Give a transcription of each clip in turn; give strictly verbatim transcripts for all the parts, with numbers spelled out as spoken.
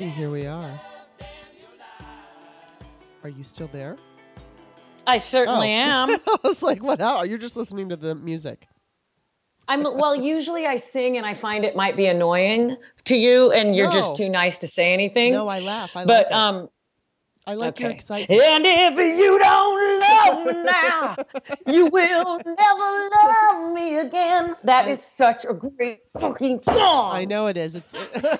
righty, here we are. Are you still there? I certainly oh. am. I was like, what? How? You're just listening to the music. I'm well, usually I sing and I find it might be annoying to you and you're No. just too nice to say anything. No, I laugh. I but, like it. um, I like okay. your excitement. And if you don't love me now, you will never love me again. That I, is such a great fucking song. I know it is. It's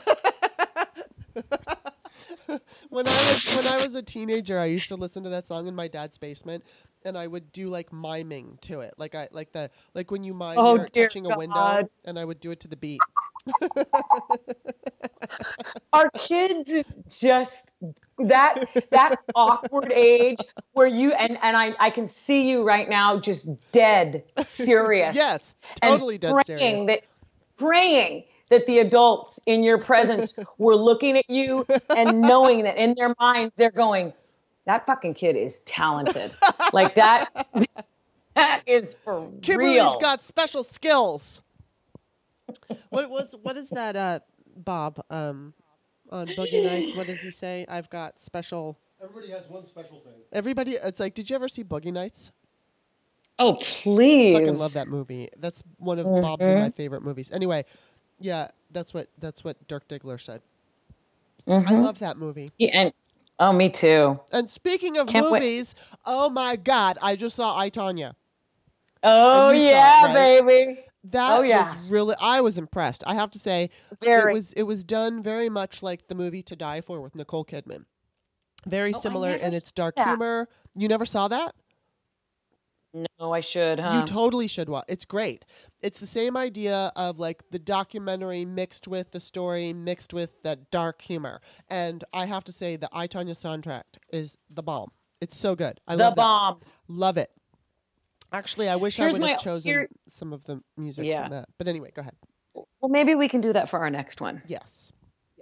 when I was when I was a teenager, I used to listen to that song in my dad's basement, and I would do like miming to it, like I like the like when you mime oh, you're dear touching God. a window, and I would do it to the beat. Our kids just that that awkward age where you and and I I can see you right now just dead serious. Yes, totally and dead praying serious. That praying that the adults in your presence were looking at you and knowing that in their minds they're going, that fucking kid is talented. Like that that is for Kimberly's real. got special skills. What was what is that uh Bob um on Boogie Nights? What does he say? I've got special. Everybody has one special thing. Everybody, it's like, did you ever see Boogie Nights? Oh, please. I fucking love that movie. That's one of Mm-hmm. Bob's and my favorite movies. Anyway, yeah, that's what that's what Dirk Diggler said. Mm-hmm. I love that movie. Yeah, and oh, me too. And speaking of Can't movies, oh my God, I just saw I, Tonya. Oh And you saw yeah, it, right? baby. That Oh, yeah. was really, I was impressed. I have to say, Very. it was it was done very much like the movie To Die For with Nicole Kidman. Very Oh, I similar never in its dark saw that. humor. You never saw that? No, I should, huh? You totally should watch. It's great. It's the same idea of like the documentary mixed with the story, mixed with that dark humor. And I have to say, the I, Tonya soundtrack is the bomb. It's so good. I the love bomb. that. Love it. Actually, I wish Here's I would have my- chosen here- some of the music Yeah. from that. But anyway, go ahead. Well, maybe we can do that for our next one. Yes.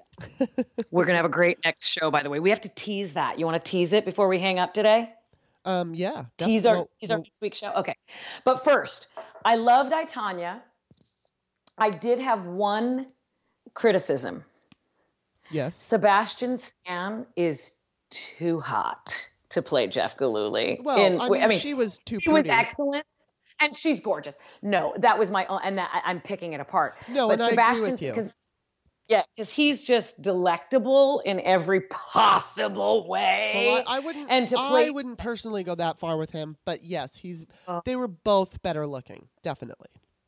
We're going to have a great next show, by the way. We have to tease that. You want to tease it before we hang up today? Um. Yeah. Tease defi- our, well, tease our well, next week's show? Okay. But first, I loved I, Tonya. I did have one criticism. yes. Sebastian Stan is too hot to play Jeff Galooly. Well, in- I, mean, she was too She was pretty. excellent, and she's gorgeous. No, that was my own, and that I- I'm picking it apart. No, but and I agree Sebastian, with you. Cause, yeah, because he's just delectable in every possible way. Well, I, I wouldn't. and to I play, wouldn't personally go that far with him, but yes, he's. Oh. They were both better looking, definitely.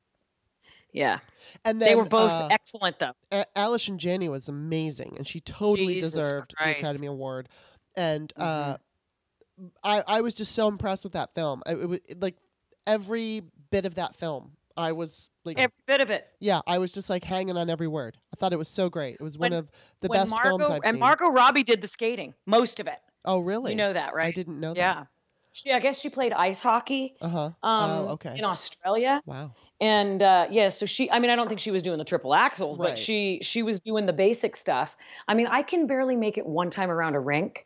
yeah, And then they were both uh, excellent though. A- Alison Janney was amazing, and she totally Jesus deserved the Christ. Academy Award. And uh, Mm-hmm. I, I was just so impressed with that film. I, it, was like every bit of that film, I was like, Every bit of it. yeah, I was just like hanging on every word. I thought it was so great. It was When- one of the When best Margot, films I've and seen. Margot Robbie did the skating, most of it. oh, really? You know that, right? I didn't know that. Yeah, she. I guess she played ice hockey. Uh huh. Um, oh, okay. In Australia. Wow. And uh, yeah, so she, I mean, I don't think she was doing the triple axles, Right. but she she was doing the basic stuff. I mean, I can barely make it one time around a rink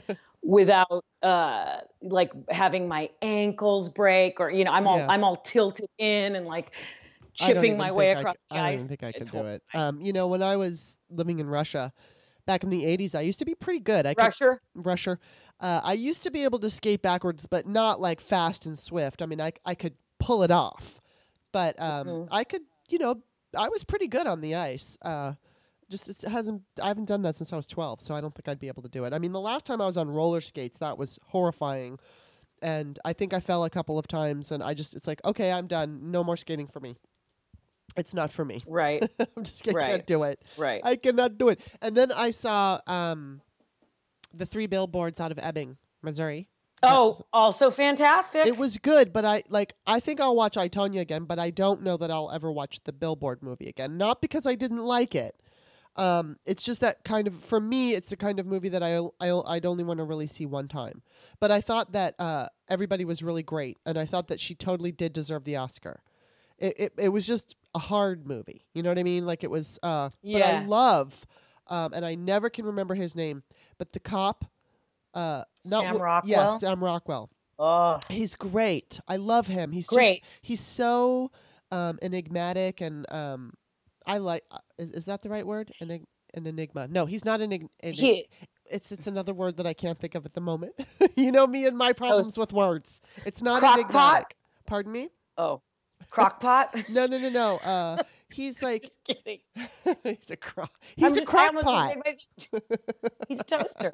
without uh, like having my ankles break, or you know, I'm all Yeah. I'm all tilted in and like I don't chipping even my think way I across c- the I don't ice. even think I could It's do it. horrifying. Um, you know, when I was living in Russia back in the eighties, I used to be pretty good. I could Rusher. Russia. Uh, I used to be able to skate backwards, but not like fast and swift. I mean, I I could pull it off, but um, Mhm. I could, you know, I was pretty good on the ice. Uh, just it hasn't. I haven't done that since I was twelve, so I don't think I'd be able to do it. I mean, the last time I was on roller skates, that was horrifying, and I think I fell a couple of times, and I just it's like, okay, I'm done. No more skating for me. It's not for me. Right. I'm just I Right. can't do it. Right. I cannot do it. And then I saw um, the Three Billboards out of Ebbing, Missouri. Is that- Oh, also fantastic. it was good, but I like. I think I'll watch I, Tonya again, but I don't know that I'll ever watch the Billboard movie again. Not because I didn't like it. Um, it's just that kind of for me, it's the kind of movie that I I I'd only want to really see one time. But I thought that uh, everybody was really great, and I thought that she totally did deserve the Oscar. It it, it was just a hard movie. You know what I mean? Like it was. Uh, But I Yeah. love, um, and I never can remember his name, but the cop. Uh, not Sam Wi- Rockwell? Yes, Sam Rockwell. Oh, He's great. I love him. He's great. Just, he's so um, enigmatic, and um, I like. Uh, is is that the right word? Enig- an enigma. No, he's not an. Ig- an He it's it's another word that I can't think of at the moment. You know me and my problems Toast. with words. It's not Crock enigmatic. pot? Pardon me? oh, crock pot. No, no, no, no. Uh, he's like Just kidding. he's a crock. I'm He's a just- I crock almost pot. made myself- He's a toaster.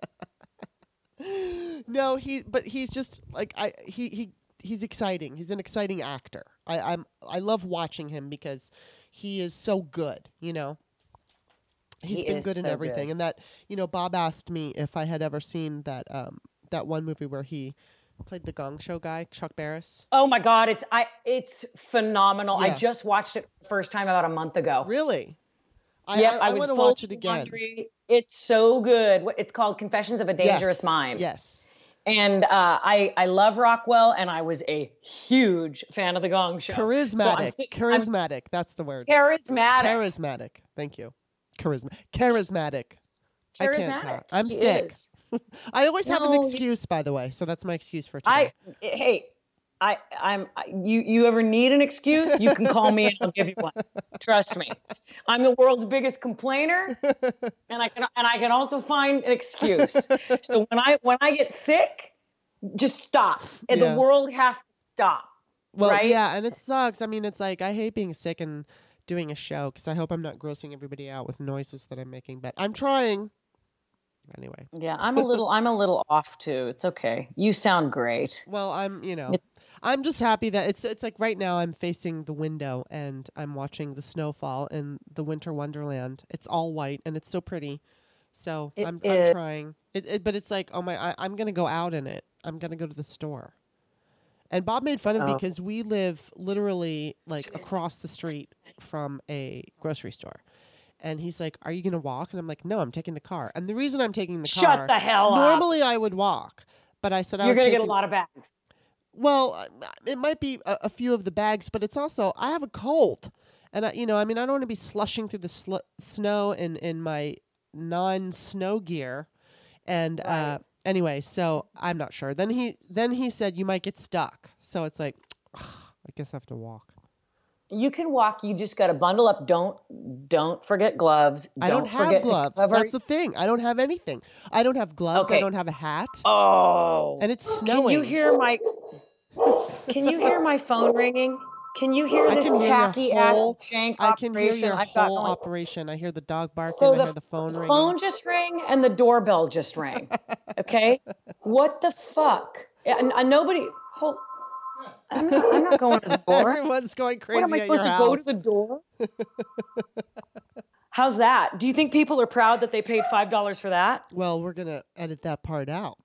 No, he. But he's just like I. He he. He's exciting. He's an exciting actor. I, I'm. I love watching him because he is so good. You know. He's He been is good in so everything, good. and that you know, Bob asked me if I had ever seen that um that one movie where he played the Gong Show guy, Chuck Barris. Oh my God, it's I it's phenomenal. I Yeah. just watched it the first time about a month ago. Really? I Yep, I, I, I was want to full watch it again. laundry. It's so good. What- It's called Confessions of a Dangerous Yes. Mind. Yes. And uh, I I love Rockwell, and I was a huge fan of the Gong Show. So I'm Charismatic. sit- I'm Charismatic. That's the word. charismatic. Charismatic. Thank you. Charisma. Charismatic. I can't Charismatic. talk. I'm He sick. is. I always have an No, he- excuse, by the way, so that's my excuse for today. I hey, I I'm I- you you ever need an excuse, you can call me and I'll give you one. Trust me. I'm the world's biggest complainer, and I can and I can also find an excuse. So when I when I get sick, just stop. And Yeah. the world has to stop. Well, right? yeah, and it sucks. I mean, it's like I hate being sick and doing a show because I hope I'm not grossing everybody out with noises that I'm making, but I'm trying. Anyway, Yeah, I'm a little I'm a little off too. It's okay. You sound great. well, I'm, you know, It's I'm just happy that it's it's like right now I'm facing the window and I'm watching the snowfall in the winter wonderland. It's all white and it's so pretty. So It I'm is. I'm trying. It, it but it's like, oh my, I, I'm gonna go out in it. I'm gonna go to the store. And Bob made fun of me Oh. because we live literally like across the street from a grocery store. And he's like, "Are you gonna walk?" And I'm like, "No, I'm taking the car." And the reason I'm taking the Shut car, the hell up. normally I would walk, but I said I You're was gonna taking, get a lot of bags. well, uh, it might be a, a few of the bags, but it's also I have a cold, and I, you know, I mean, I don't want to be slushing through the sl- snow in in my non-snow gear, and uh, Right. anyway, so I'm not sure. Then he then he said you might get stuck, so it's like, I guess I have to walk. You can walk. You just got to bundle up. Don't don't forget gloves. I don't have forget to gloves. cover- That's the thing. I don't have anything. I don't have gloves. I Okay. don't have a hat, Oh, and it's can snowing. you hear my? Can you hear my phone ringing? Can you hear I this can hear your tacky whole- ass shank I can hear operation your I've got whole going? operation. I hear the dog barking. So I the, hear the phone the ringing. phone just rang and the doorbell just rang. Okay, what the fuck? And, and nobody. Hold. I'm not, I'm not going to the door. Everyone's going crazy What am I at supposed your to go house. to the door? How's that? Do you think people are proud that they paid five dollars for that? Well, we're gonna edit that part out.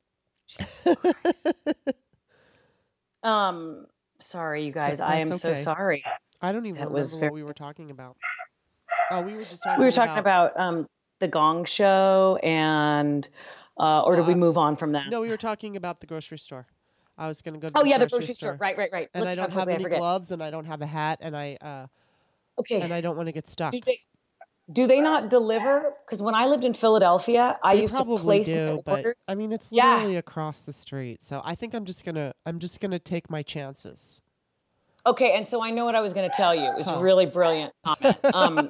Um, sorry, you guys. That- I am that's so okay. sorry. I don't even That remember was what very- we were talking about. Oh, we were just talking. We were talking about, um the Gong Show, and uh, or did we Uh, move on from that? No, we were talking about the grocery store. I was gonna go to Oh the yeah, the grocery, grocery store. Right, right, right. And Look I how don't have quickly I any forget. gloves, and I don't have a hat, and I uh, Okay. and I don't want to get stuck. do they do they not deliver? Because when I lived in Philadelphia, I They used to probably place do, my but orders. I mean, it's Yeah. literally across the street. So I think I'm just gonna, I'm just gonna take my chances. Okay, and so I know what I was going to tell you. It's Huh. a really brilliant comment. Um,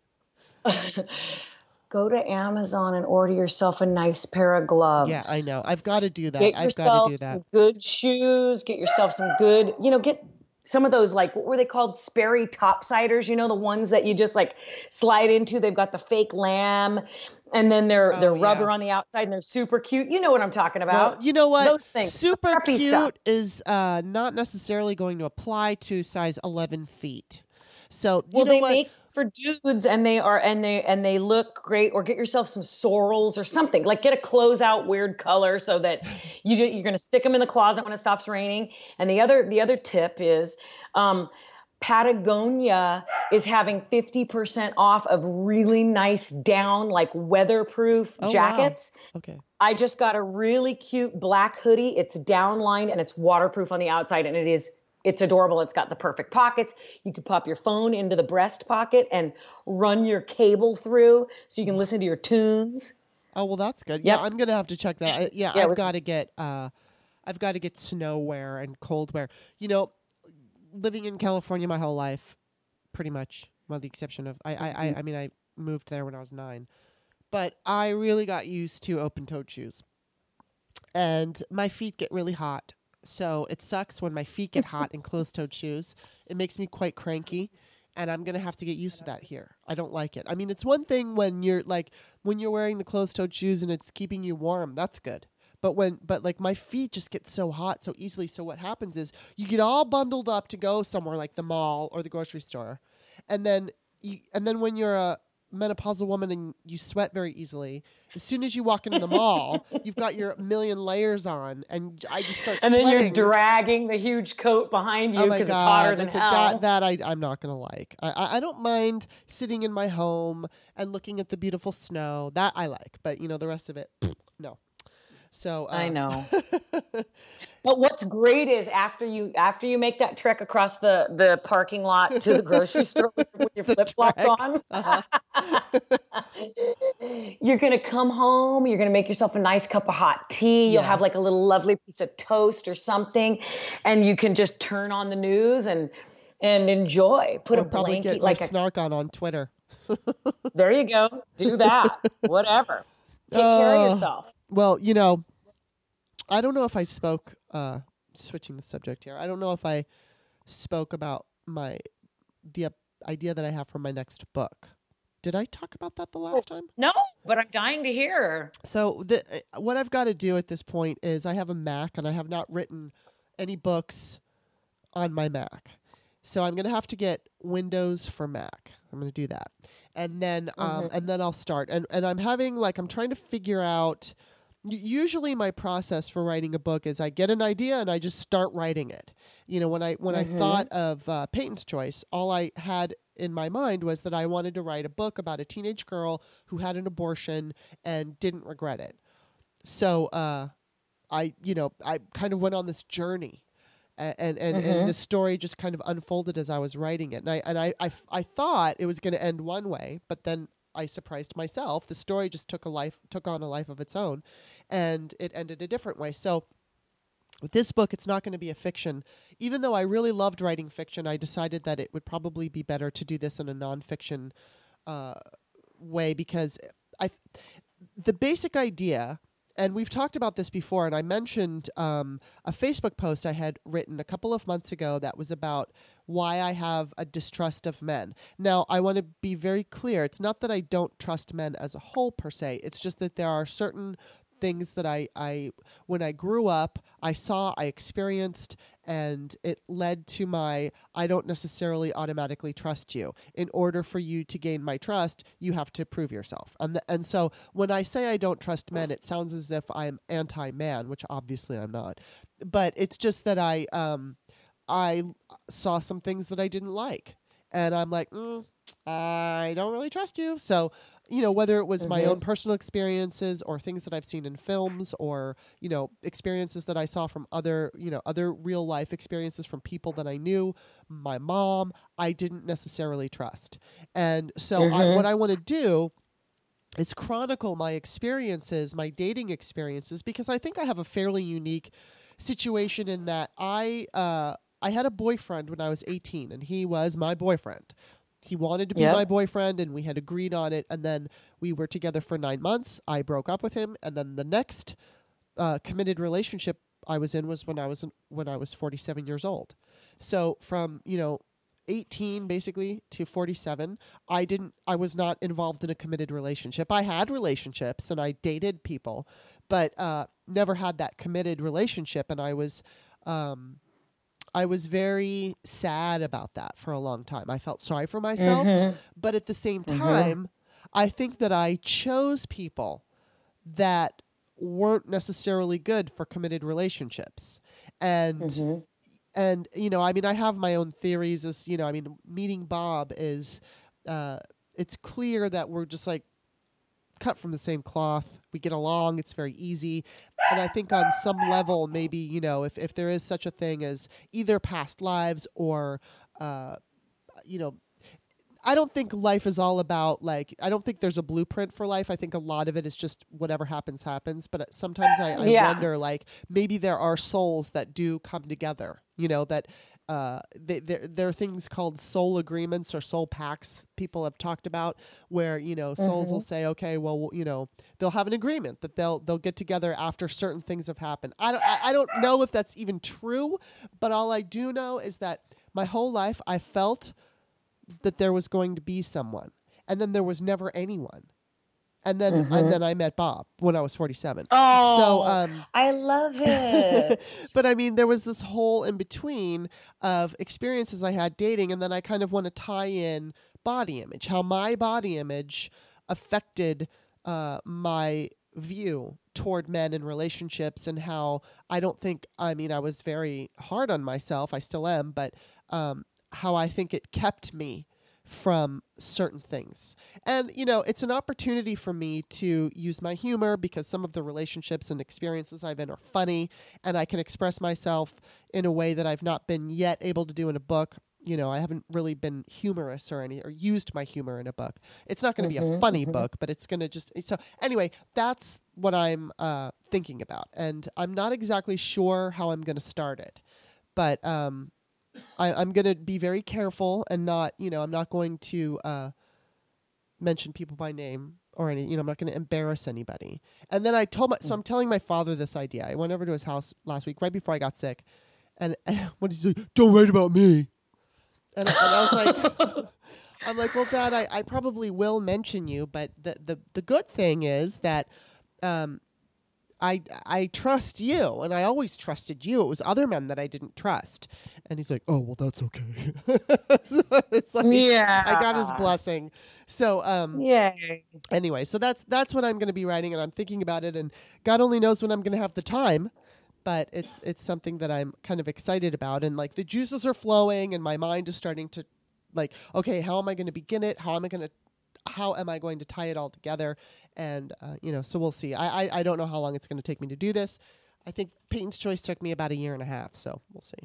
go to Amazon and order yourself a nice pair of gloves. Yeah, I know. I've got to do that. Get I've got yourself to do that. some good shoes. Get yourself some good, you know, get some of those, like, what were they called? Sperry topsiders, you know, the ones that you just like slide into. They've got the fake lamb, and then they're Oh, they're yeah. rubber on the outside, and they're super cute. You know what I'm talking about? Well, you know what? Those things. Super Preppy cute stuff. is uh, not necessarily going to apply to size eleven feet. So you Well, know they what? make for dudes, and they are and they and they look great. Or get yourself some sorrels or something. Like get a closeout weird color so that you ju- you're going to stick them in the closet when it stops raining. And the other the other tip is, um, Patagonia is having fifty percent off of really nice down, like weatherproof Oh, wow. jackets. Okay. I just got a really cute black hoodie. It's downlined and it's waterproof on the outside, and it is it's adorable. It's got the perfect pockets. You could pop your phone into the breast pocket and run your cable through so you can listen to your tunes. Oh well, that's good. Yep. Yeah, I'm gonna have to check that. I, yeah, Yeah, it I've was- got to get. Uh, I've got to get snow wear and cold wear. You know, living in California my whole life, pretty much, with the exception of I. I. I, I mean, I moved there when I was nine. But I really got used to open-toed shoes. And my feet get really hot. So it sucks when my feet get hot in closed-toed shoes. It makes me quite cranky. And I'm going to have to get used to that here. I don't like it. I mean, it's one thing when you're like, when you're wearing the closed-toed shoes and it's keeping you warm. That's good. But when, but like my feet just get so hot so easily. So what happens is you get all bundled up to go somewhere like the mall or the grocery store. And then you, and then when you're a menopausal woman and you sweat very easily, as soon as you walk into the mall, you've got your million layers on, and I just start and sweating. then you're dragging the huge coat behind you because oh it's hotter than it's hell. Like that that I, I'm not going to like. I, I, I don't mind sitting in my home and looking at the beautiful snow. That I like. But, you know, the rest of it, no. So uh, I know. But what's great is after you after you make that trek across the, the parking lot to the grocery store with your flip flops on, uh-huh. You're gonna come home. You're gonna make yourself a nice cup of hot tea. Yeah. You'll have like a little lovely piece of toast or something, and you can just turn on the news and and enjoy. Put or a probably blanket get like my a snark on on Twitter. There you go. Do that. Whatever. Take uh, care of yourself. Well, you know, I don't know if I spoke, uh, switching the subject here. I don't know if I spoke about my, the uh, idea that I have for my next book. Did I talk about that the last time? No, but I'm dying to hear. So the, uh, what I've got to do at this point is I have a Mac and I have not written any books on my Mac. So I'm going to have to get Windows for Mac. I'm going to do that. And then, um, mm-hmm. and then I'll start. And, and I'm having like, I'm trying to figure out, usually my process for writing a book is I get an idea and I just start writing it. You know, when I, when mm-hmm. I thought of uh, Peyton's Choice, all I had in my mind was that I wanted to write a book about a teenage girl who had an abortion and didn't regret it. So, uh, I, you know, I kind of went on this journey. And and, mm-hmm. and the story just kind of unfolded as I was writing it. And I and I, I, I thought it was going to end one way, but then I surprised myself. The story just took a life took on a life of its own, and it ended a different way. So with this book, it's not going to be a fiction. Even though I really loved writing fiction, I decided that it would probably be better to do this in a nonfiction uh, way because I the basic idea. And we've talked about this before, and I mentioned um, a Facebook post I had written a couple of months ago that was about why I have a distrust of men. Now, I want to be very clear. It's not that I don't trust men as a whole, per se. It's just that there are certain things that I, I when I grew up, I saw, I experienced, and it led to my, I don't necessarily automatically trust you. In order for you to gain my trust, you have to prove yourself. And th- and so when I say I don't trust men, it sounds as if I'm anti-man, which obviously I'm not. But it's just that I, um, I saw some things that I didn't like. And I'm like, mm, I don't really trust you. So, you know, whether it was mm-hmm. my own personal experiences or things that I've seen in films or, you know, experiences that I saw from other, you know, other real life experiences from people that I knew, my mom, I didn't necessarily trust. And so mm-hmm. I, what I want to do is chronicle my experiences, my dating experiences, because I think I have a fairly unique situation in that I, uh, I had a boyfriend when I was eighteen, and he was my boyfriend. He wanted to be yep. my boyfriend, and we had agreed on it, and then we were together for nine months. I broke up with him, and then the next uh, committed relationship I was in was when I was in, when I was forty-seven years old. So from, you know, eighteen basically to forty-seven, I didn't I was not involved in a committed relationship. I had relationships and I dated people, but uh, never had that committed relationship, and I was um I was very sad about that for a long time. I felt sorry for myself, mm-hmm. but at the same time, mm-hmm. I think that I chose people that weren't necessarily good for committed relationships. And, mm-hmm. and you know, I mean, I have my own theories as, you know, I mean, meeting Bob is, uh, it's clear that we're just like cut from the same cloth. We get along. It's very easy. And I think on some level, maybe, you know, if, if there is such a thing as either past lives or, uh, you know, I don't think life is all about like, I don't think there's a blueprint for life. I think a lot of it is just whatever happens, happens. But sometimes I, I yeah. wonder, like, maybe there are souls that do come together, you know, that uh, they, there there are things called soul agreements or soul pacts people have talked about, where you know souls Mm-hmm. will say, okay, well, you know, they'll have an agreement that they'll they'll get together after certain things have happened. I don't I, I don't know if that's even true, but all I do know is that my whole life I felt that there was going to be someone, and then there was never anyone. And then Mm-hmm. and then I met Bob when I was forty-seven. Oh, So um I love it. but I mean there was this whole in between of experiences I had dating, and then I kind of want to tie in body image, how my body image affected uh my view toward men and relationships, and how I don't think I mean I was very hard on myself, I still am, but um how I think it kept me from certain things. And, you know, it's an opportunity for me to use my humor, because some of the relationships and experiences I've been are funny, and I can express myself in a way that I've not been yet able to do in a book. You know, I haven't really been humorous or any or used my humor in a book. It's not going to Mm-hmm, be a funny mm-hmm. book, but it's going to just so anyway, that's what I'm uh, thinking about. And I'm not exactly sure how I'm going to start it. But um I, I'm going to be very careful and not, you know, I'm not going to uh, mention people by name or any, you know, I'm not going to embarrass anybody. And then I told my, so I'm telling my father this idea. I went over to his house last week, right before I got sick. And, and what did he say? Don't write about me. And, and I was like, I'm like, well, Dad, I, I probably will mention you. But the, the, the good thing is that, um, I, I trust you, and I always trusted you. It was other men that I didn't trust. And he's like, oh, well, that's okay. So it's like, Yeah. I got his blessing. So um, Yay. anyway, so that's that's what I'm going to be writing, and I'm thinking about it, and God only knows when I'm going to have the time. But it's it's something that I'm kind of excited about, and like the juices are flowing, and my mind is starting to, like, okay, how am I going to begin it? How am I going to how am I going to tie it all together? And, uh, you know, so we'll see. I, I, I don't know how long it's going to take me to do this. I think Peyton's Choice took me about a year and a half, so we'll see.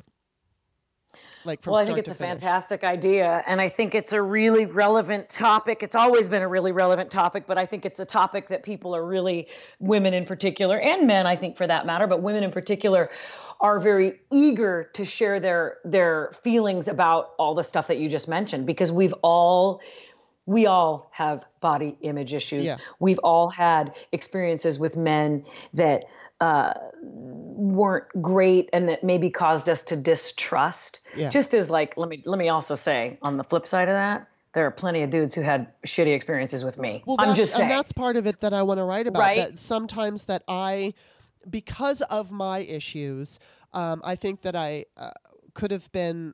Like from Well, I start think it's to a finish. fantastic idea. And I think it's a really relevant topic. It's always been a really relevant topic, but I think it's a topic that people are really, women in particular, and men, I think for that matter, but women in particular are very eager to share their their feelings about all the stuff that you just mentioned, because we've all we all have body image issues. Yeah. We've all had experiences with men that uh, weren't great and that maybe caused us to distrust. Yeah. Just as like, let me let me also say, on the flip side of that, there are plenty of dudes who had shitty experiences with me. Well, I'm that's, just saying. and that's part of it that I want to write about. Right. That sometimes that I, because of my issues, um, I think that I uh, could have been.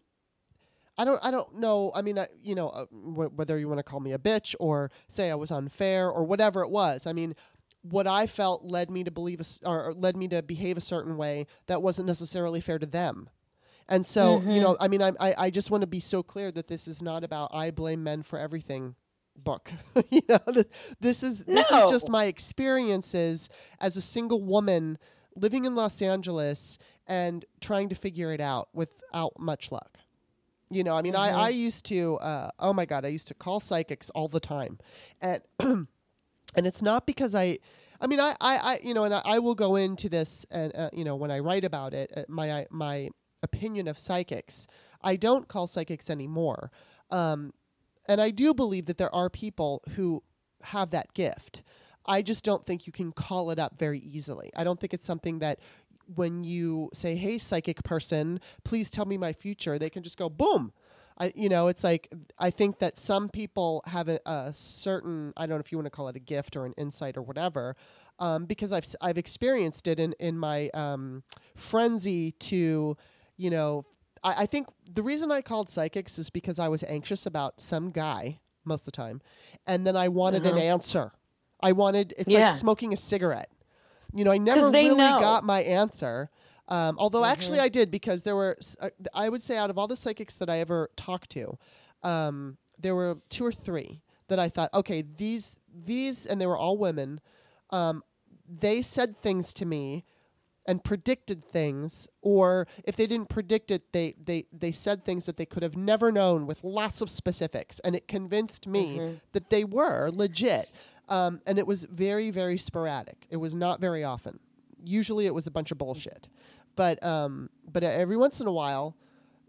I don't. I don't know. I mean, I, you know, uh, wh- whether you want to call me a bitch or say I was unfair or whatever it was. I mean, what I felt led me to believe a s or or led me to behave a certain way that wasn't necessarily fair to them. And so, Mm-hmm. you know, I mean, I, I I just want to be so clear that this is not about I blame men for everything book. You know, th- this is this No. is just my experiences as a single woman living in Los Angeles and trying to figure it out without much luck. You know, I mean, Mm-hmm. I, I used to, uh, oh my God, I used to call psychics all the time. And, and it's not because I, I mean, I, I, I you know, and I, I will go into this and, uh, you know, when I write about it, uh, my, my opinion of psychics, I don't call psychics anymore. Um, and I do believe that there are people who have that gift. I just don't think you can call it up very easily. I don't think it's something that when you say, hey, psychic person, please tell me my future, they can just go, boom. I, you know, it's like, I think that some people have a, a certain, I don't know if you want to call it a gift or an insight or whatever, um, because I've, I've experienced it in, in my um, frenzy to, you know, I, I think the reason I called psychics is because I was anxious about some guy most of the time. And then I wanted an answer. I wanted, it's Yeah. like smoking a cigarette. You know, I never they really know. got my answer. Um, although actually I did, because there were, s- uh, I would say out of all the psychics that I ever talked to, um, there were two or three that I thought, okay, these, these, and they were all women, um, they said things to me and predicted things, or if they didn't predict it, they, they, they said things that they could have never known with lots of specifics. And it convinced me that they were legit. Um, and it was very, very sporadic. It was not very often. Usually it was a bunch of bullshit. But um, but every once in a while,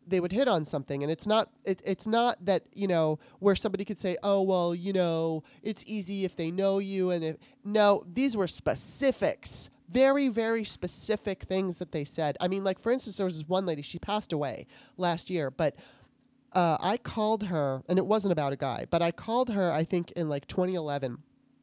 they would hit on something, and it's not it, it's not that, you know, where somebody could say, oh, well, you know, it's easy if they know you. And if, no, these were specifics, very, very specific things that they said. I mean, like, for instance, there was this one lady, she passed away last year, but uh, I called her, and it wasn't about a guy, but I called her, I think, in like twenty eleven.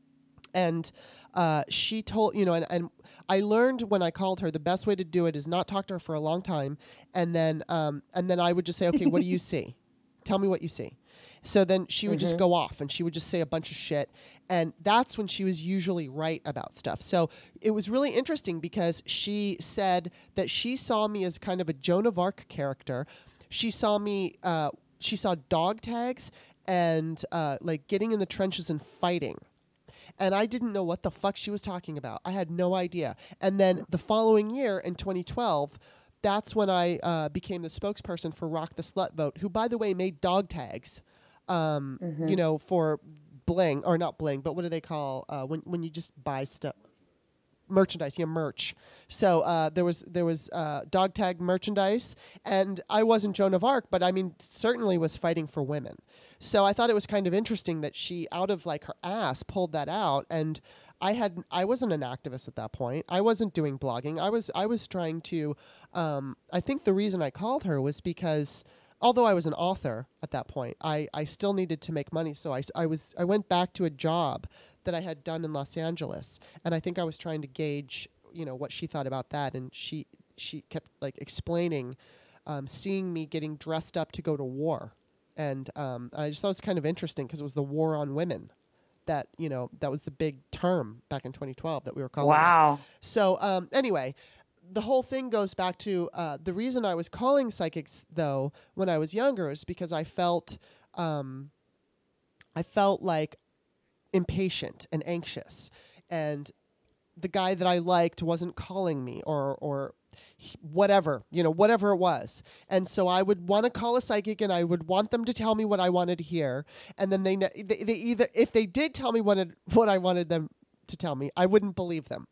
And uh, she told, you know, and, and I learned when I called her, the best way to do it is not talk to her for a long time. And then um, and then I would just say, okay, what do you see? Tell me what you see. So then she would mm-hmm. just go off, and she would just say a bunch of shit. And that's when she was usually right about stuff. So it was really interesting because she said that she saw me as kind of a Joan of Arc character. She saw me, uh, she saw dog tags and uh, like getting in the trenches and fighting. And I didn't know what the fuck she was talking about. I had no idea. And then the following year in twenty twelve, that's when I uh, became the spokesperson for Rock the Slut Vote, who, by the way, made dog tags, um, mm-hmm. you know, for bling, or not bling, but what do they call uh, when when you just buy stuff? Merchandise, yeah, merch. So uh, there was there was uh, dog tag merchandise, and I wasn't Joan of Arc, but I mean, certainly was fighting for women. So I thought it was kind of interesting that she, out of like her ass, pulled that out. And I had I wasn't an activist at that point. I wasn't doing blogging. I was I was trying to. Um, I think the reason I called her was because, although I was an author at that point, I, I still needed to make money. So I, I was I went back to a job that I had done in Los Angeles, and I think I was trying to gauge, you know, what she thought about that. And she she kept like explaining, um, seeing me getting dressed up to go to war, and um, I just thought it was kind of interesting because it was the war on women. That, you know, that was the big term back in twenty twelve that we were calling. Wow. It. So um, anyway. The whole thing goes back to uh, the reason I was calling psychics, though, when I was younger, is because I felt, um, I felt like impatient and anxious, and the guy that I liked wasn't calling me, or or whatever, you know, whatever it was. And so I would want to call a psychic, and I would want them to tell me what I wanted to hear, and then they they, they either, if they did tell me what it, what I wanted them to tell me, I wouldn't believe them.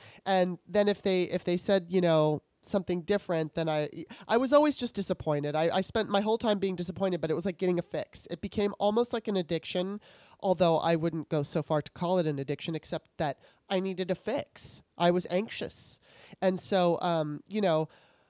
And then if they if they said, you know, something different, then I I was always just disappointed. I, I spent my whole time being disappointed, but it was like getting a fix. It became almost like an addiction, although I wouldn't go so far to call it an addiction, except that I needed a fix. I was anxious. And so, um, you know,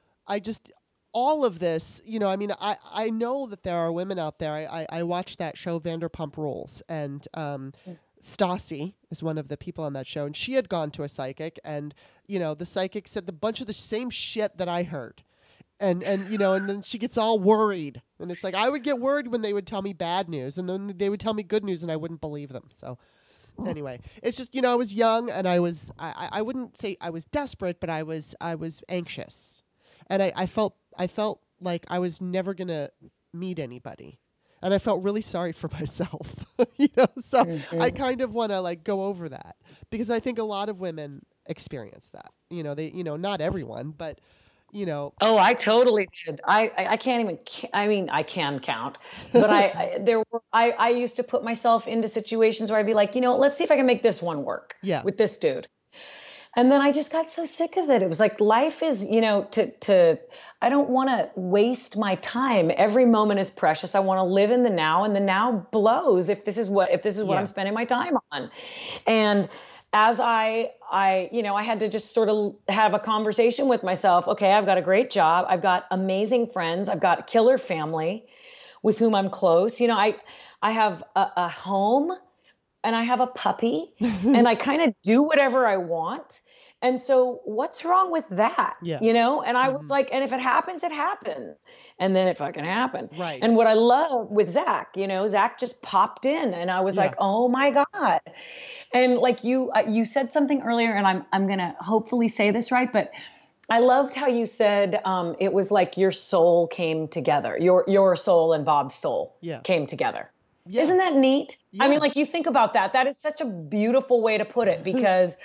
I just, all of this, you know, I mean, I, I know that there are women out there. I, I, I watched that show Vanderpump Rules, and um, mm. Stassi is one of the people on that show, and she had gone to a psychic, and, you know, the psychic said the bunch of the same shit that I heard. And, and you know, and then she gets all worried. And it's like, I would get worried when they would tell me bad news, and then they would tell me good news, and I wouldn't believe them. So anyway, it's just, you know, I was young, and I was, I, I wouldn't say I was desperate, but I was, I was anxious. And I, I felt, I felt like I was never going to meet anybody. And I felt really sorry for myself, you know, so mm-hmm. I kind of want to like go over that, because I think a lot of women experience that, you know, they, you know, not everyone, but, you know. Oh, I totally did. I, I, I can't even, I mean, I can count, but I, I, there were, I, I used to put myself into situations where I'd be like, you know, let's see if I can make this one work yeah. with this dude. And then I just got so sick of it. It was like, life is, you know, to, to, I don't want to waste my time. Every moment is precious. I want to live in the now, and the now blows if this is what, if this is what yeah. I'm spending my time on. And as I, I, you know, I had to just sort of have a conversation with myself. Okay, I've got a great job. I've got amazing friends. I've got a killer family with whom I'm close. You know, I, I have a, a home, and I have a puppy, and I kind of do whatever I want. And so what's wrong with that? Yeah. You know? And I mm-hmm. was like, and if it happens, it happens. And then it fucking happened. Right. And what I love with Zach, you know, Zach just popped in, and I was yeah. like, oh my God. And like you, uh, you said something earlier, and I'm, I'm going to hopefully say this right, but I loved how you said, um, it was like your soul came together, your, your soul and Bob's soul yeah. came together. Yeah. Isn't that neat? Yeah. I mean, like, you think about that. That is such a beautiful way to put it, because,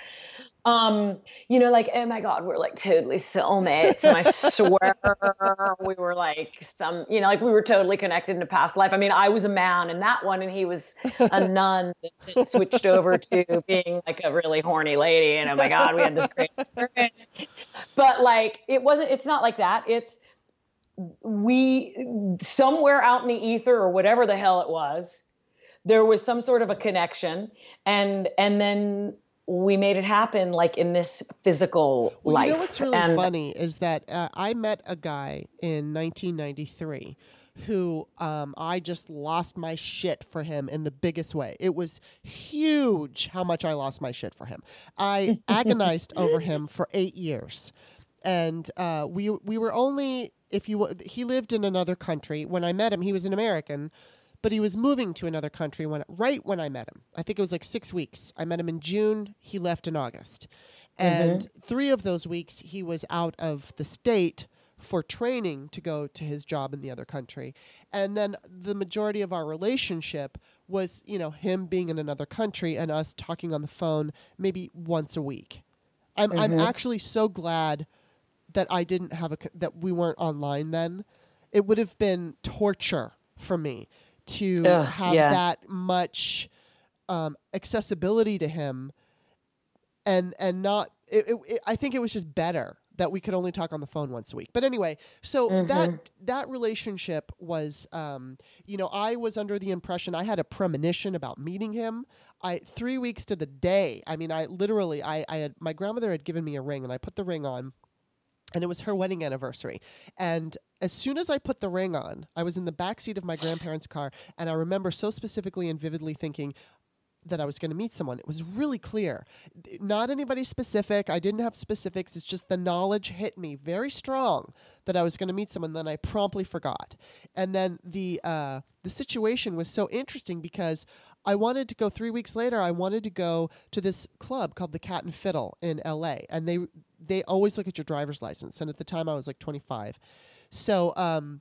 um, you know, like, oh my God, we're like totally soulmates. And I swear we were like some, you know, like we were totally connected in a past life. I mean, I was a man in that one, and he was a nun that switched over to being like a really horny lady. And oh my God, we had this great experience. But like, it wasn't, it's not like that. It's, we, somewhere out in the ether or whatever the hell it was, there was some sort of a connection. And, and then we made it happen like in this physical well, life. You know what's really and, funny is that uh, I met a guy in nineteen ninety-three who um, I just lost my shit for him in the biggest way. It was huge how much I lost my shit for him. I agonized over him for eight years. And uh, we we were only, if you he lived in another country. When I met him, he was an American, but he was moving to another country when right when I met him. I think it was like six weeks. I met him in June. He left in August. And mm-hmm. three of those weeks, he was out of the state for training to go to his job in the other country. And then the majority of our relationship was, you know, him being in another country and us talking on the phone maybe once a week. I'm mm-hmm. I'm actually so glad that I didn't have a, that we weren't online then. It would have been torture for me to Ugh, have yeah. that much um, accessibility to him, and and not. It, it, it, I think it was just better that we could only talk on the phone once a week. But anyway, so mm-hmm. that that relationship was, um, you know, I was under the impression I had a premonition about meeting him. I three weeks to the day. I mean, I literally, I, I had my grandmother had given me a ring, and I put the ring on. And it was her wedding anniversary. And as soon as I put the ring on, I was in the backseat of my grandparents' car. And I remember so specifically and vividly thinking that I was going to meet someone. It was really clear. Not anybody specific. I didn't have specifics. It's just the knowledge hit me very strong that I was going to meet someone. Then I promptly forgot. And then the uh, the situation was so interesting because I wanted to go three weeks later. I wanted to go to this club called the Cat and Fiddle in L A. And they they always look at your driver's license. And at the time I was like twenty-five. So um,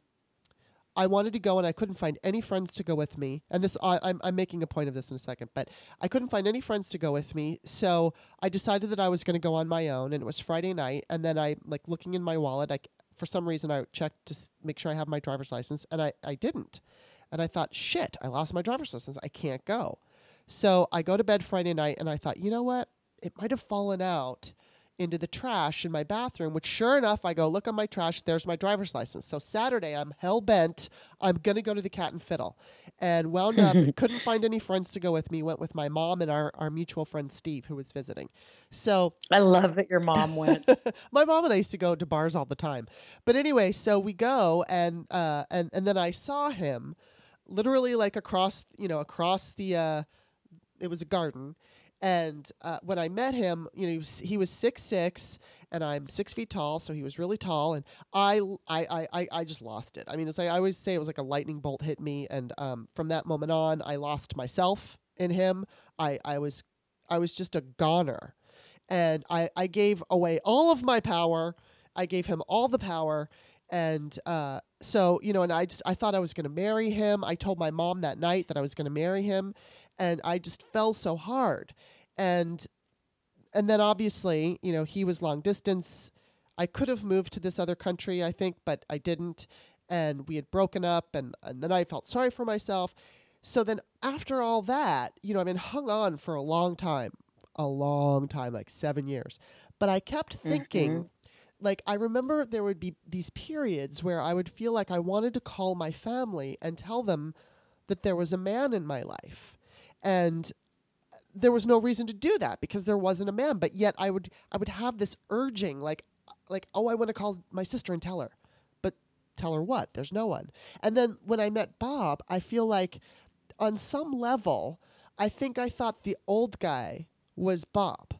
I wanted to go and I couldn't find any friends to go with me. And this I, I'm, I'm making a point of this in a second. But I couldn't find any friends to go with me. So I decided that I was going to go on my own. And it was Friday night. And then I, like looking in my wallet, I, for some reason I checked to s- make sure I have my driver's license. And I, I didn't. And I thought, shit, I lost my driver's license. I can't go. So I go to bed Friday night and I thought, you know what? It might have fallen out into the trash in my bathroom, which sure enough, I go look on my trash. There's my driver's license. So Saturday, I'm hell bent. I'm going to go to the Cat and Fiddle, and wound up, couldn't find any friends to go with me. Went with my mom and our, our mutual friend, Steve, who was visiting. So I love that your mom went. My mom and I used to go to bars all the time. But anyway, so we go and, uh, and, and then I saw him literally like across, you know, across the, uh, it was a garden. And uh, when I met him, you know, he was, he was six six, and I'm six feet tall, so he was really tall. And I, I, I, I just lost it. I mean, it's like I always say, it was like a lightning bolt hit me. And um, from that moment on, I lost myself in him. I, I was, I was just a goner, and I, I gave away all of my power. I gave him all the power. And uh, so, you know, and I just, I thought I was going to marry him. I told my mom that night that I was going to marry him, and I just fell so hard. And, and then obviously, you know, he was long distance. I could have moved to this other country, I think, but I didn't. And we had broken up, and, and then I felt sorry for myself. So then after all that, you know, I've been hung on for a long time, a long time, like seven years. But I kept thinking, mm-hmm. like, I remember there would be these periods where I would feel like I wanted to call my family and tell them that there was a man in my life. And there was no reason to do that because there wasn't a man. But yet I would I would have this urging, like, like oh, I want to call my sister and tell her. But tell her what? There's no one. And then when I met Bob, I feel like on some level, I think I thought the old guy was Bob.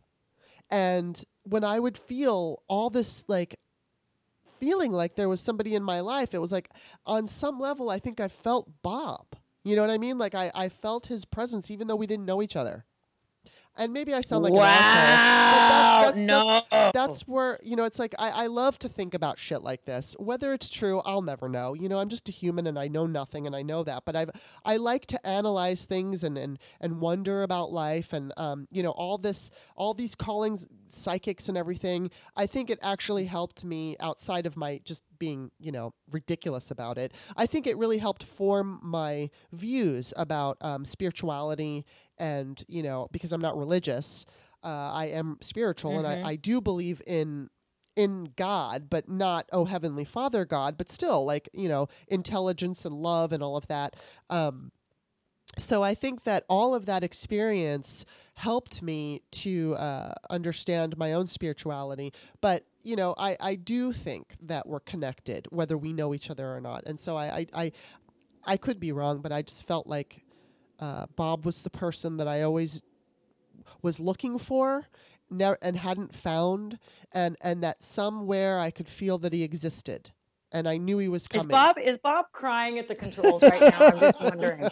And when I would feel all this, like, feeling like there was somebody in my life, it was like on some level, I think I felt Bob. You know what I mean? Like I, I felt his presence even though we didn't know each other. And maybe I sound like wow. an asshole. But that, that's, no. That's, that's where, you know, it's like I, I love to think about shit like this. Whether it's true, I'll never know. You know, I'm just a human and I know nothing, and I know that. But I've I like to analyze things and, and, and wonder about life, and um, you know, all this all these callings, psychics and everything. I think it actually helped me outside of my just being, you know, ridiculous about it. I think it really helped form my views about um, spirituality. And, you know, because I'm not religious, uh, I am spiritual, mm-hmm. and I, I do believe in in God, but not, oh, Heavenly Father God, but still like, you know, intelligence and love and all of that. Um, so I think that all of that experience helped me to uh, understand my own spirituality. But, you know, I, I do think that we're connected, whether we know each other or not. And so I, I, I, I could be wrong, but I just felt like uh, Bob was the person that I always was looking for ne- and hadn't found, and, and that somewhere I could feel that he existed. And I knew he was coming. Is Bob is Bob crying at the controls right now? I'm just wondering.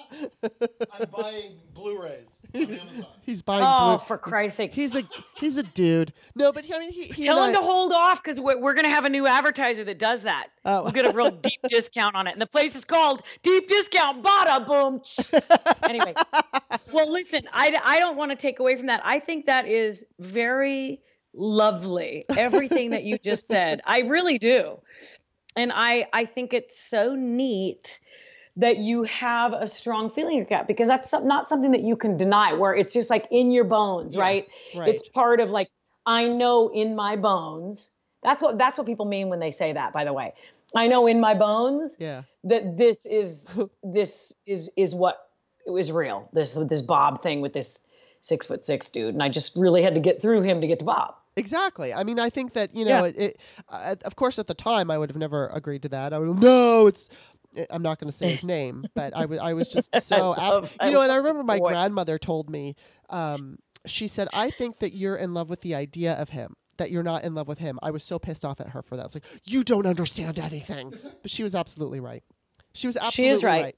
I'm buying Blu-rays on Amazon. He's buying. Oh, Blu- for Christ's sake! He's a he's a dude. No, but I mean, he, he Tell him and I, to hold off because we're, we're going to have a new advertiser that does that. Oh. We'll get a real deep discount on it, and the place is called Deep Discount. Bada boom. Anyway, well, listen, I I don't want to take away from that. I think that is very lovely. Everything that you just said, I really do. And I, I think it's so neat that you have a strong feeling of that, because that's not something that you can deny, where it's just like in your bones, Yeah, right? right. It's part of like, I know in my bones. That's what, that's what people mean when they say that, by the way. I know in my bones Yeah. that this is, this is, is what it was real. This, this Bob thing with this six foot six dude. And I just really had to get through him to get to Bob. Exactly. I mean, I think that, you know, Yeah. it, it uh, of course, at the time, I would have never agreed to that. I would, no, it's, I'm not going to say his name, but I was, I was just so, I love- apt. I you know, and I love remember my the boy. grandmother told me, um, she said, I think that you're in love with the idea of him, that you're not in love with him. I was so pissed off at her for that. I was like, you don't understand anything. But she was absolutely right. She was absolutely She is right.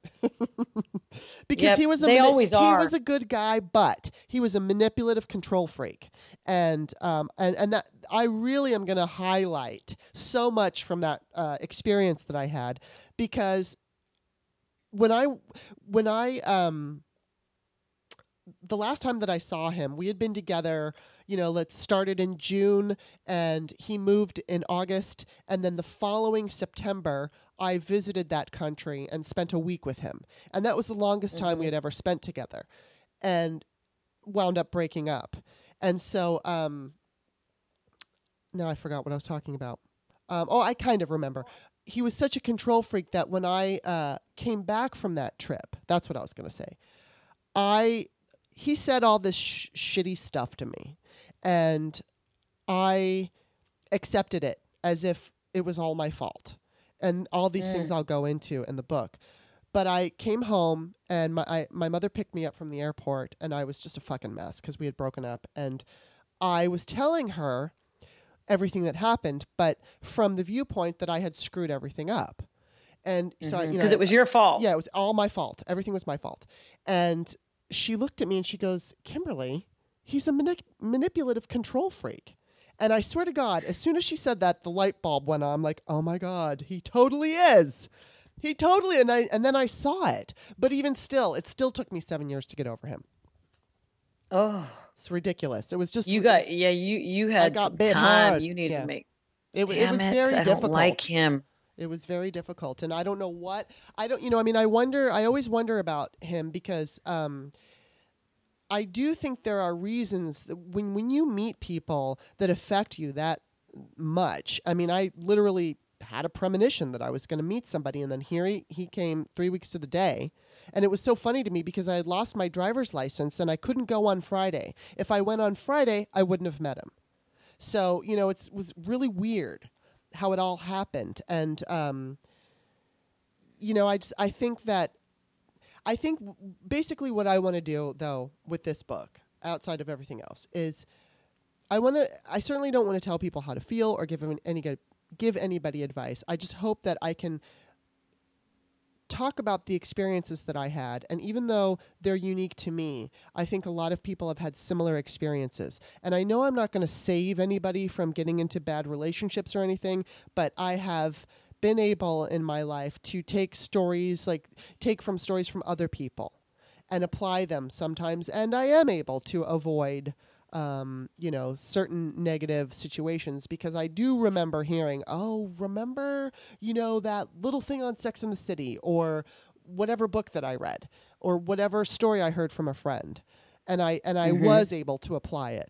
because Yep, he was a they mani- always he are. was a good guy, but he was a manipulative control freak, and um and and that I really am going to highlight so much from that uh, experience that I had, because when I when I um the last time that I saw him, we had been together, you know, let's started in June and he moved in August. And then the following September, I visited that country and spent a week with him. And that was the longest time we had ever spent together, and wound up breaking up. And so, um, now I forgot what I was talking about. Um, oh, I kind of remember. He was such a control freak that when I uh, came back from that trip, that's what I was going to say. I he said all this sh- shitty stuff to me, and I accepted it as if it was all my fault, and all these Mm. things I'll go into in the book. But I came home, and my I, my mother picked me up from the airport, and I was just a fucking mess because we had broken up, and I was telling her everything that happened, but from the viewpoint that I had screwed everything up. And so, I, you know, Because it was your fault. yeah, it was all my fault. Everything was my fault. And she looked at me and she goes, Kimberly, he's a mani- manipulative control freak. And I swear to God, as soon as she said that, the light bulb went on. I'm like, oh my God, he totally is. He totally, and I, and then I saw it. But even still, it still took me seven years to get over him. Oh, It's ridiculous. It was just, you it got, was- yeah, you, you had got some bit time. hard. You need Yeah. to make, it, w- it damn was it, very I difficult. don't like him. It was very difficult, and I don't know what I don't. You know, I mean, I wonder. I always wonder about him because um, I do think there are reasons that when when you meet people that affect you that much. I mean, I literally had a premonition that I was going to meet somebody, and then here he, he came three weeks to the day. And it was so funny to me because I had lost my driver's license and I couldn't go on Friday. If I went on Friday, I wouldn't have met him. So, you know, it's, it was really weird how it all happened. And, um, you know, I just, I think that, I think basically what I want to do, though, with this book, outside of everything else, is I want to, I certainly don't want to tell people how to feel or give them any good, give anybody advice. I just hope that I can talk about the experiences that I had. And even though they're unique to me, I think a lot of people have had similar experiences. And I know I'm not going to save anybody from getting into bad relationships or anything, but I have been able in my life to take stories, like take from stories from other people and apply them sometimes. And I am able to avoid Um, you know, certain negative situations, because I do remember hearing, oh, remember, you know, that little thing on Sex and the City, or whatever book that I read, or whatever story I heard from a friend. And I, and I Mhm. was able to apply it.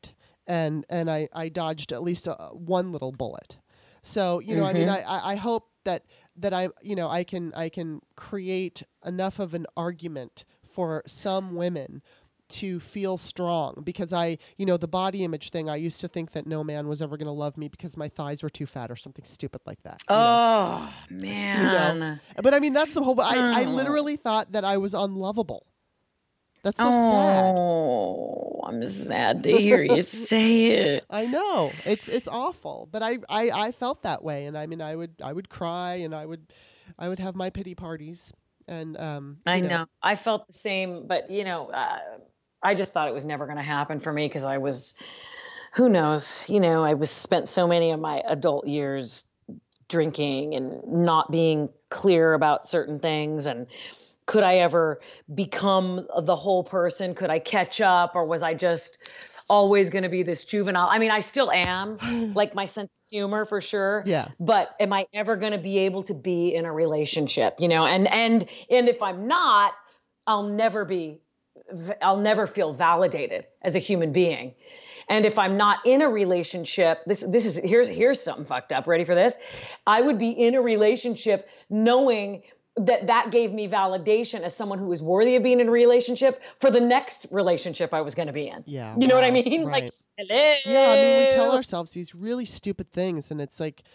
and and I, I dodged at least a, one little bullet. So, you know, mm-hmm. I mean, I, I I hope that that I, you know, I can I can create enough of an argument for some women to feel strong, because I, you know, the body image thing, I used to think that no man was ever going to love me because my thighs were too fat or something stupid like that. Oh, know? man. You know? But I mean, that's the whole, I, I literally thought that I was unlovable. That's so oh, sad. Oh, I'm sad to hear you say it. I know. It's it's awful. But I, I, I felt that way, and I mean I would I would cry, and I would I would have my pity parties, and um I know. know. I felt the same, but you know, uh, I just thought it was never going to happen for me, because I was, who knows, you know, I was spent so many of my adult years drinking and not being clear about certain things, and could I ever become the whole person? Could I catch up, or was I just always going to be this juvenile? I mean, I still am, like my sense of humor for sure. Yeah. But am I ever going to be able to be in a relationship? You know, and and and if I'm not, I'll never be. I'll never feel validated as a human being. And if I'm not in a relationship, this this is here's here's something fucked up. Ready for this? I would be in a relationship knowing that that gave me validation as someone who is worthy of being in a relationship for the next relationship I was going to be in. Yeah. You know wow, what I mean? Right. Like, hello. Yeah, I mean, we tell ourselves these really stupid things, and it's like,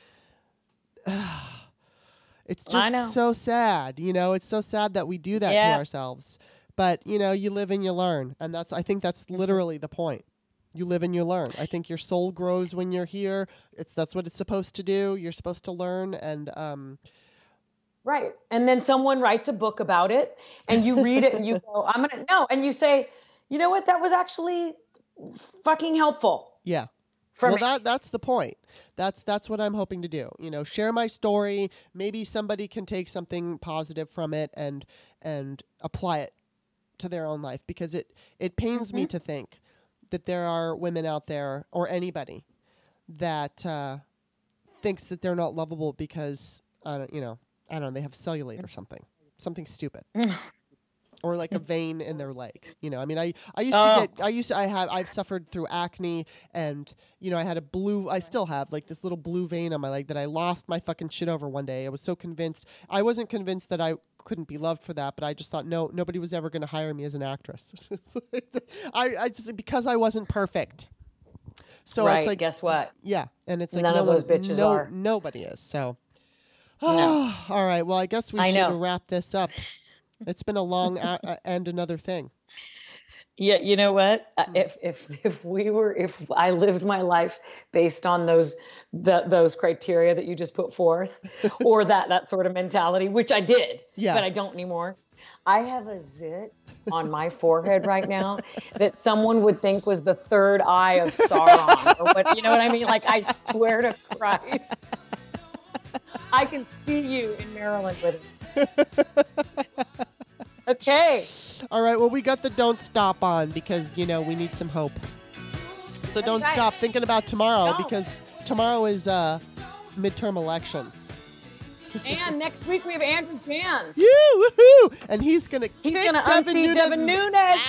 uh, it's just so sad. You know, it's so sad that we do that yeah. to ourselves. But, you know, you live and you learn. And that's, I think that's literally the point. You live and you learn. I think your soul grows when you're here. It's, that's what it's supposed to do. You're supposed to learn. And, um, right. And then someone writes a book about it, and you read it and you go, I'm going to, no. And you say, you know what? That was actually fucking helpful. Yeah. For well, me. that that's the point. That's that's what I'm hoping to do. You know, share my story. Maybe somebody can take something positive from it and and apply it to their own life, because it, it pains mm-hmm. me to think that there are women out there, or anybody, that uh, thinks that they're not lovable because, uh, you know, I don't know, they have cellulite or something, something stupid. Or like a vein in their leg, you know. I mean, I, I used oh. to get, I used to, I have, I've suffered through acne, and you know, I had a blue, I still have like this little blue vein on my leg that I lost my fucking shit over one day. I was so convinced, I wasn't convinced that I couldn't be loved for that, but I just thought, no, nobody was ever going to hire me as an actress. I, I just because I wasn't perfect. So right, it's like, guess what? Yeah, and it's like none no of those one, bitches no, are. Nobody is. So, no. All right. Well, I guess we I should know. wrap this up. It's been a long a- and another thing. Yeah, you know what? Uh, if if if we were if I lived my life based on those the, those criteria that you just put forth, or that that sort of mentality, which I did, yeah. but I don't anymore. I have a zit on my forehead right now that someone would think was the third eye of Sauron, or what? You know what I mean? Like, I swear to Christ, I can see you in Maryland with it. Okay. All right. Well, we got the don't stop on because, you know, we need some hope. So don't right. stop thinking about tomorrow, No. because tomorrow is uh, midterm elections. And next week we have Andrew Jans. Yeah, woohoo! And he's going to kick He's going to Devin unseat Nunes. Devin Nunes.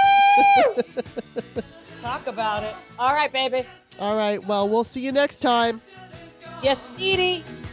Woo! Talk about it. All right, baby. All right. Well, we'll see you next time. Yes, Edie.